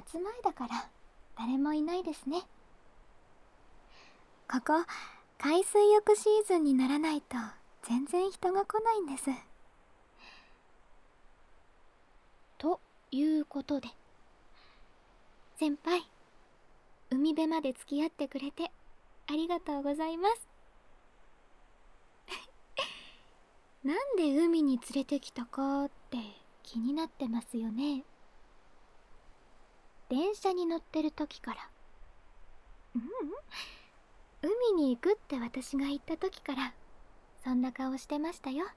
夏前だから誰もいないですね。ここ海水浴シーズンにならないと全然人が来ないんです。ということで、先輩、海辺まで付き合ってくれてありがとうございます。なんで海に連れてきたかって気になってますよね。電車に乗ってる時から。海に行くって私が言った時からそんな顔してましたよ。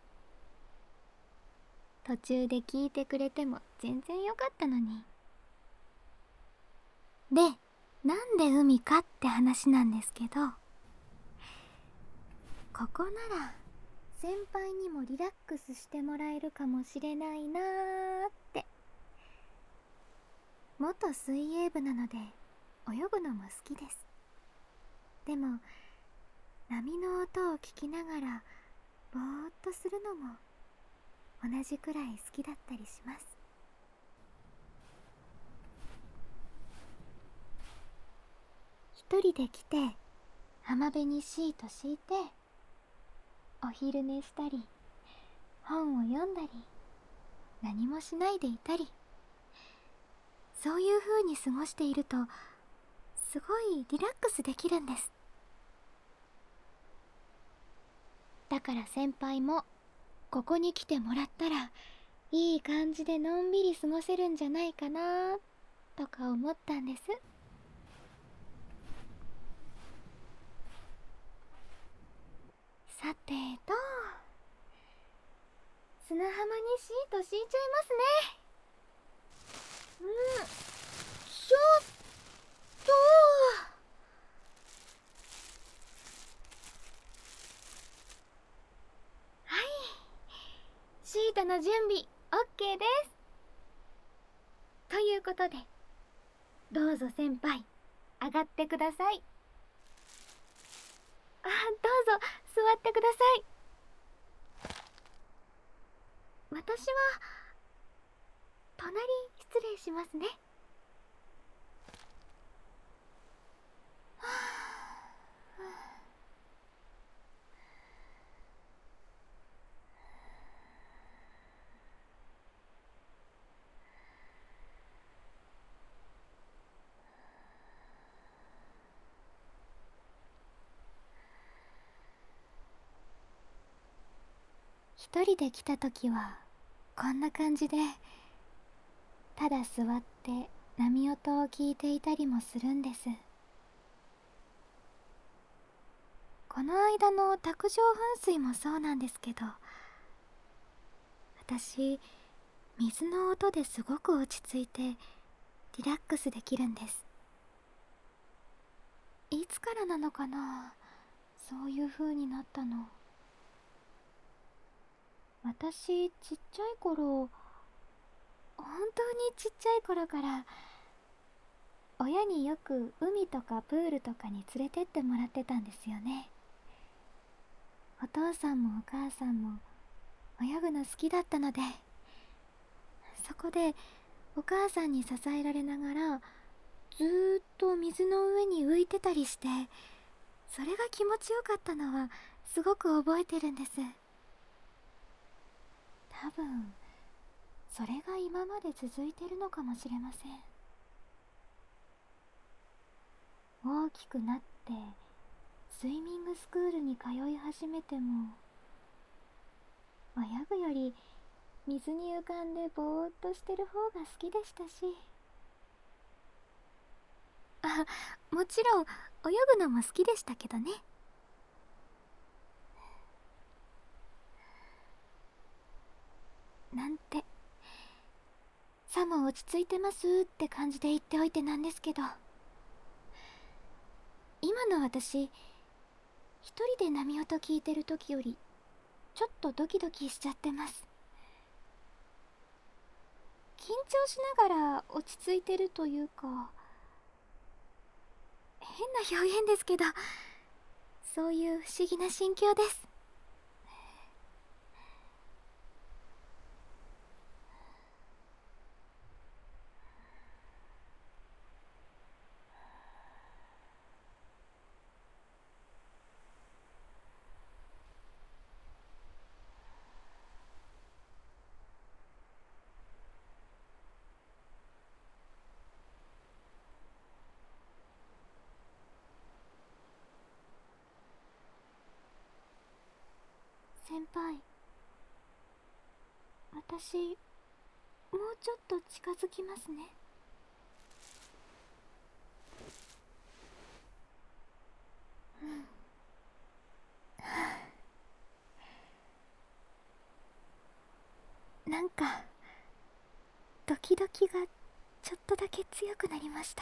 途中で聞いてくれても全然よかったのに。で、なんで海かって話なんですけど、ここなら先輩にもリラックスしてもらえるかもしれないなーって。元水泳部なので泳ぐのも好きです。でも波の音を聞きながらぼーっとするのも同じくらい好きだったりします。一人で来て浜辺にシート敷いてお昼寝したり本を読んだり何もしないでいたり、そういう風に過ごしているとすごいリラックスできるんです。だから先輩もここに来てもらったらいい感じでのんびり過ごせるんじゃないかなとか思ったんです。さてと、砂浜にシート敷いちゃいますね。ちょっと。はい、シートの準備 OK です。ということで、どうぞ先輩上がってください。どうぞ座ってください。私は隣失礼しますね。一人で来た時はこんな感じで、ただ座って波音を聞いていたりもするんです。この間の卓上噴水もそうなんですけど、私水の音ですごく落ち着いてリラックスできるんです。いつからなのかな、そういう風になったの。私ちっちゃい頃、本当にちっちゃい頃から親によく海とかプールとかに連れてってもらってたんですよね。お父さんもお母さんも泳ぐの好きだったので、そこでお母さんに支えられながらずーっと水の上に浮いてたりして、それが気持ちよかったのはすごく覚えてるんです。多分それが今まで続いてるのかもしれません。大きくなってスイミングスクールに通い始めても、泳ぐより水に浮かんでぼーっとしてる方が好きでしたし、もちろん泳ぐのも好きでしたけどね。なんてさも落ち着いてますって感じで言っておいてなんですけど、今の私一人で波音聞いてる時よりちょっとドキドキしちゃってます。緊張しながら落ち着いてるというか、変な表現ですけど、そういう不思議な心境です。 先輩、私もうちょっと近づきますね。なんかドキドキがちょっとだけ強くなりました。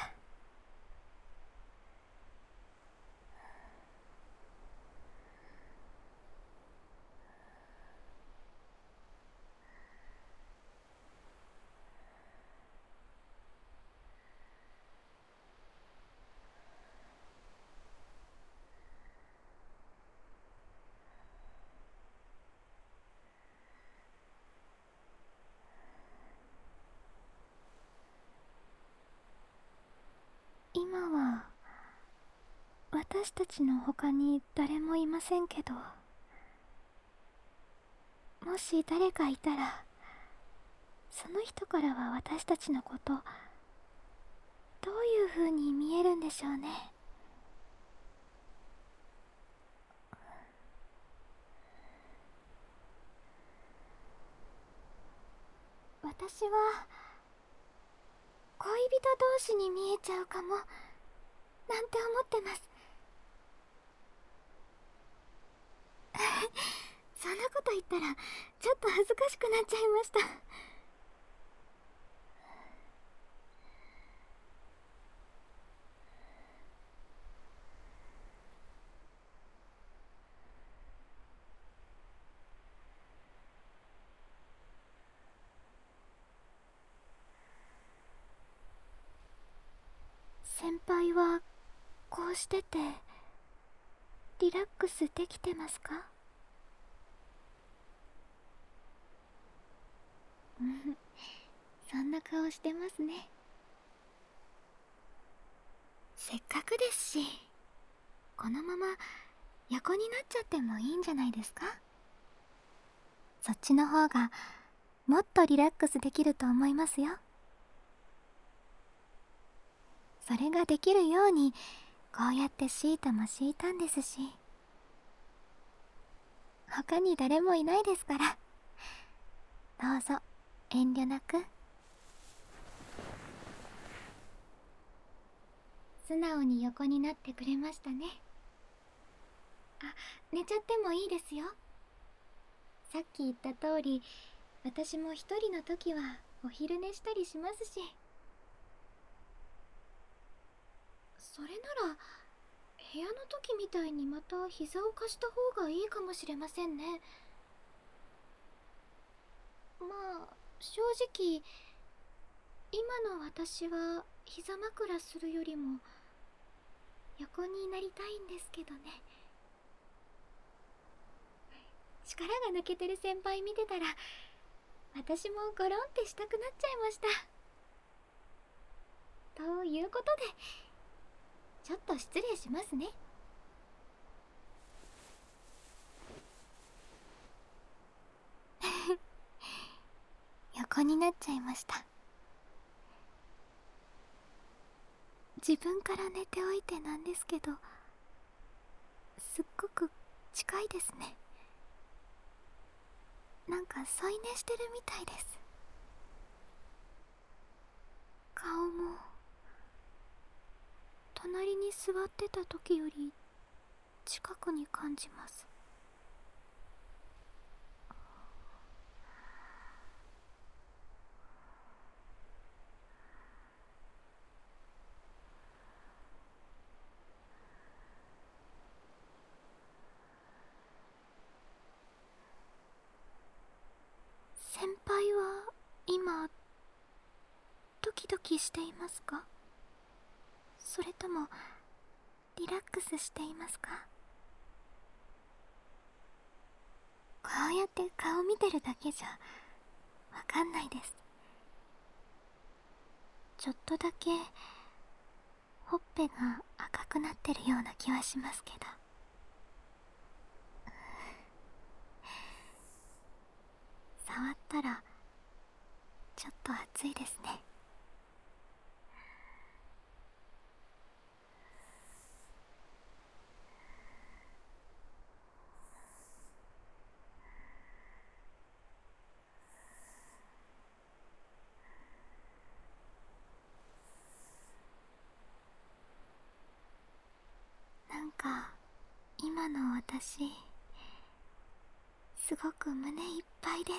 今は私たちの他に誰もいませんけど、もし誰かいたら、その人からは私たちのことどういう風に見えるんでしょうね。私は恋人同士に見えちゃうかもなんて思ってます。そんなこと言ったらちょっと恥ずかしくなっちゃいました。先輩はこうしててリラックスできてますか？そんな顔してますね。せっかくですし、このまま横になっちゃってもいいんじゃないですか？そっちの方がもっとリラックスできると思いますよ。それができるようにこうやってシートも敷いたんですし、他に誰もいないですから、どうぞ遠慮なく。素直に横になってくれましたね。あ、寝ちゃってもいいですよ。さっき言った通り、私も一人の時はお昼寝したりしますし。それなら部屋の時みたいにまた膝を貸した方がいいかもしれませんね。まあ正直今の私は膝枕するよりも横になりたいんですけどね。力が抜けてる先輩見てたら私もゴロンってしたくなっちゃいました。ということでちょっと失礼しますね。横になっちゃいました。自分から寝ておいてなんですけど、すっごく近いですね。なんか添い寝してるみたいです。顔も隣に座ってた時より近くに感じます。先輩は今ドキドキしていますか？それともリラックスしていますか？こうやって顔見てるだけじゃわかんないです。ちょっとだけほっぺが赤くなってるような気はしますけど。触ったらちょっと熱いですね。 今の私、すごく胸いっぱいです。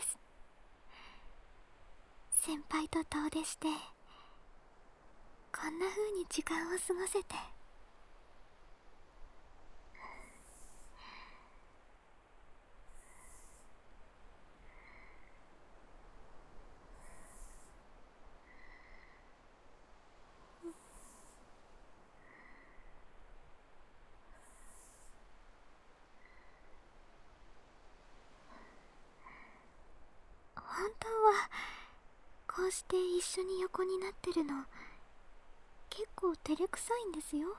先輩と遠出して、こんな風に時間を過ごせて。本当はこうして一緒に横になってるの結構照れくさいんですよ。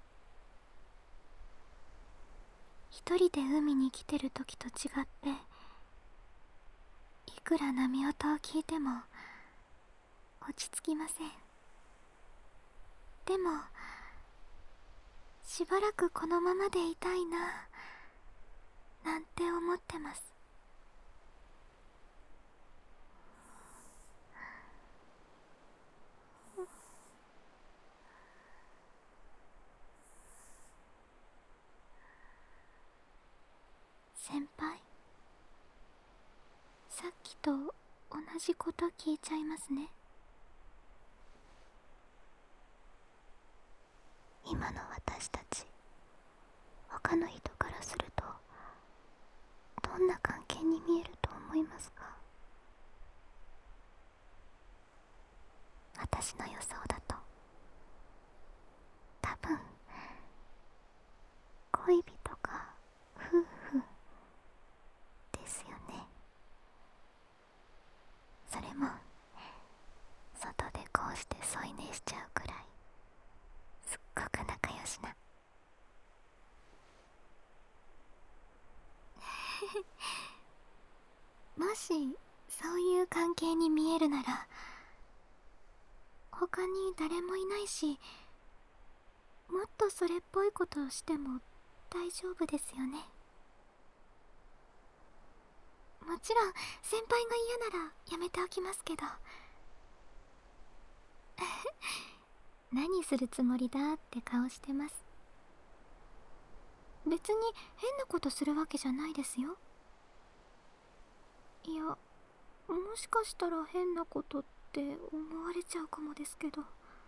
一人で海に来てる時と違って、いくら波音を聞いても落ち着きません。でもしばらくこのままでいたいななんて思ってます。先輩、さっきと同じこと聞いちゃいますね。今の私たち、他の人からするとどんな関係に見えると思いますか？私の予想だと多分恋人か夫婦ですよね。それも外でこうして添い寝しちゃうくらいすっごく仲良しな。もしそういう関係に見えるなら、他に誰もいないし、もっとそれっぽいことをしても大丈夫ですよね。もちろん先輩が嫌ならやめておきますけど。何するつもりだって顔してます。別に変なことするわけじゃないですよ。いや、もしかしたら変なことって思われちゃうかもですけど。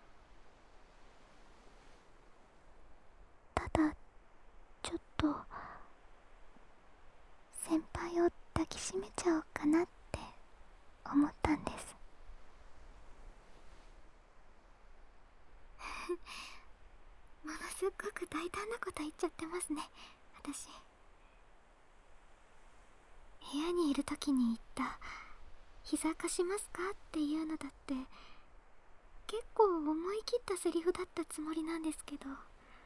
ただちょっと先輩を抱きしめちゃおうかなって思ったんです。ものすっごく大胆なこと言っちゃってますね、私。部屋にいる時に言った膝貸しますかっていうのだって結構思い切ったセリフだったつもりなんですけど、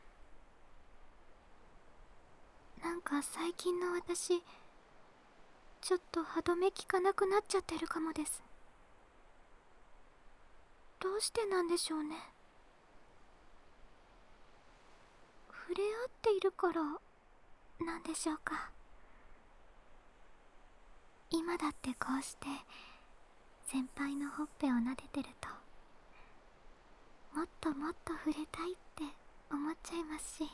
なんか最近の私ちょっと歯止め効かなくなっちゃってるかもです。どうしてなんでしょうね。触れ合っているからなんでしょうか。今だってこうして先輩のほっぺを撫でてると、もっともっと触れたいって思っちゃいますし。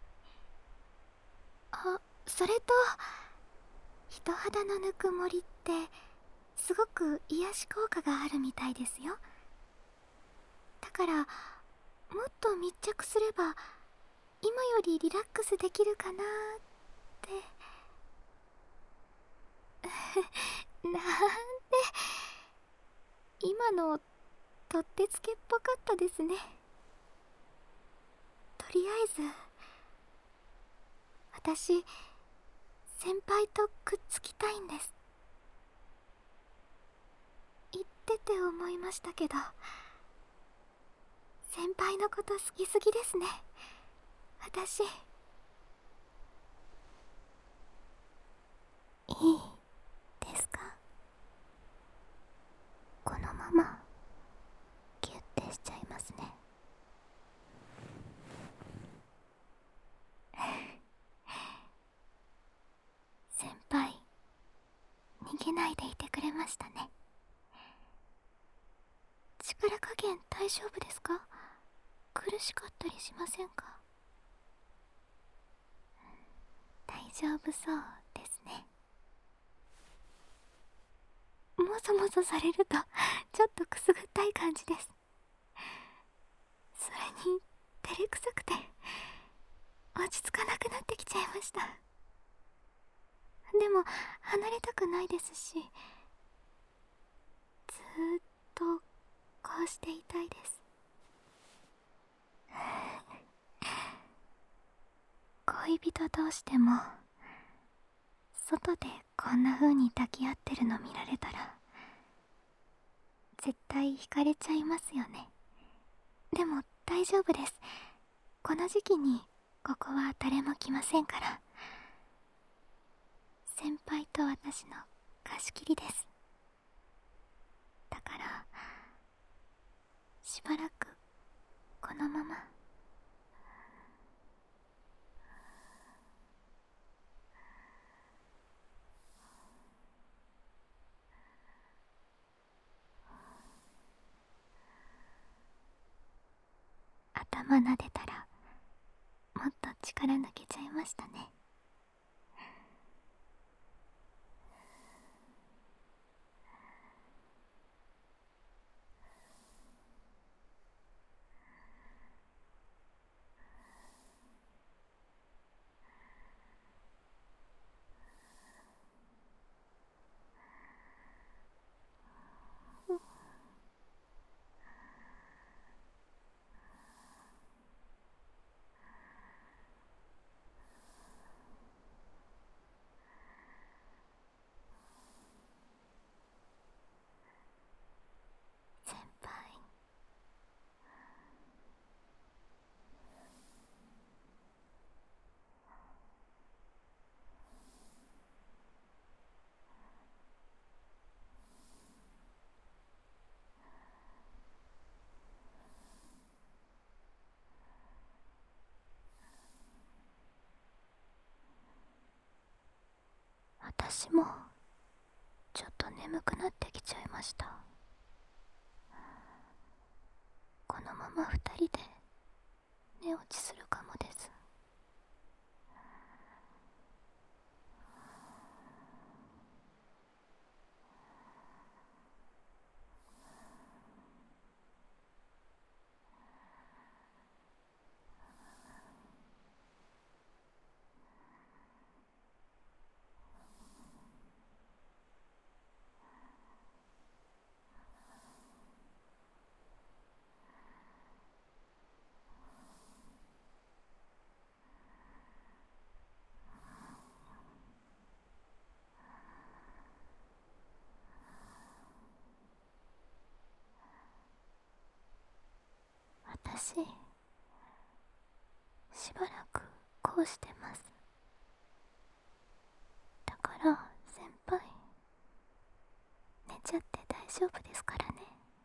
あ、それと人肌のぬくもりってすごく癒し効果があるみたいですよ。だからもっと密着すれば今よりリラックスできるかなってなんて、今のとってつけっぽかったですね。とりあえず私先輩とくっつきたいんです。言ってて思いましたけど、先輩のこと好きすぎですね、私。いいですか？このままギュッてしちゃいますね。先輩、逃げないでいてくれましたね。力加減大丈夫ですか？苦しかったりしませんか？ 丈夫そうですね。もそもそされるとちょっとくすぐったい感じです。それに照れくさくて落ち着かなくなってきちゃいました。でも離れたくないですし、ずーっとこうしていたいです。恋人同士でも外でこんな風に抱き合ってるの見られたら絶対惹かれちゃいますよね。でも大丈夫です。この時期にここは誰も来ませんから。先輩と私の貸し切りです。だからしばらくこのまま。頭撫でたらもっと力抜けちゃいましたね。先輩、私もちょっと眠くなってきちゃいました。このまま二人で寝落ちするかもです。私しばらくこうしてます。だから先輩、寝ちゃって大丈夫ですからね。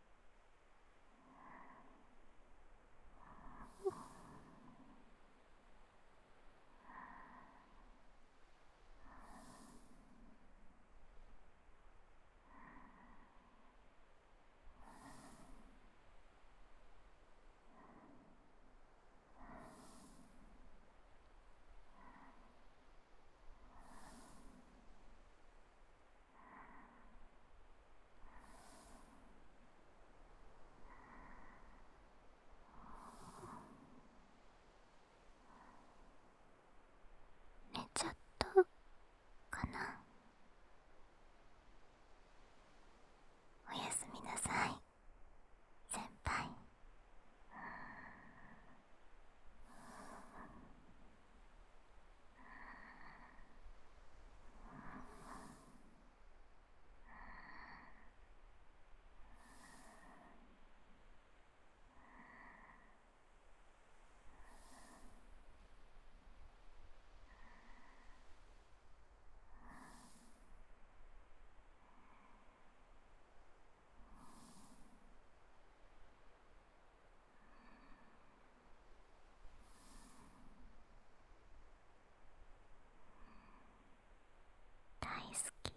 寝ちゃったかな。おやすみなさい、先輩。大好き。